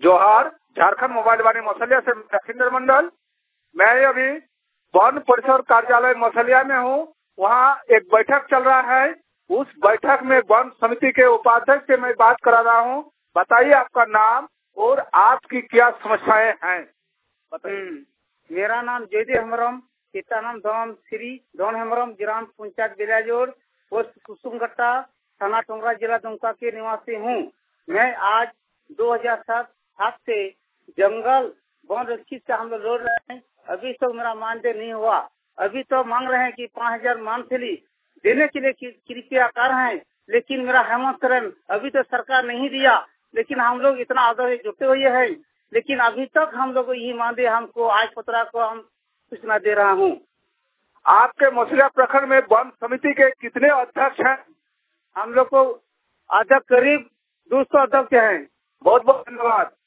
जोहार, झारखंड मोबाइल वाणी मसलिया से लखींद्र मंडल। मैं अभी वन परिसर कार्यालय मसलिया में हूँ। वहाँ एक बैठक चल रहा है। उस बैठक में वन समिति के उपाध्यक्ष से मैं बात करा रहा हूँ। बताइए आपका नाम और आपकी क्या समस्याएं हैं। मेरा नाम जयदेव हेम्ब्रम, पिता नाम धन श्री धन हेम्ब्रम, ग्राम पंचायत बिलाजोर, पोस्ट कुसुमघट्टा, थाना टोंगरा, जिला दुमका के निवासी हूँ। मैं आज 2007 से जंगल वन रक्षित से हम लोग लड़ रहे हैं। अभी तो मेरा मानदेय नहीं हुआ। अभी तो मांग रहे हैं कि 5000 मंथली देने के लिए कृपया कर हैं, लेकिन मेरा हेमंत सोरेन अभी तो सरकार नहीं दिया। लेकिन हम लोग इतना आदर जुटे हुए हैं, लेकिन अभी तक हम लोग यही मानदेय हमको आज 15 को हम सूचना दे रहा हूँ। आपके मसलिया प्रखंड में वन समिति के कितने अध्यक्ष हैं? हम लोग को अध्यक्ष करीब 200 अध्यक्ष हैं। बहुत बहुत धन्यवाद।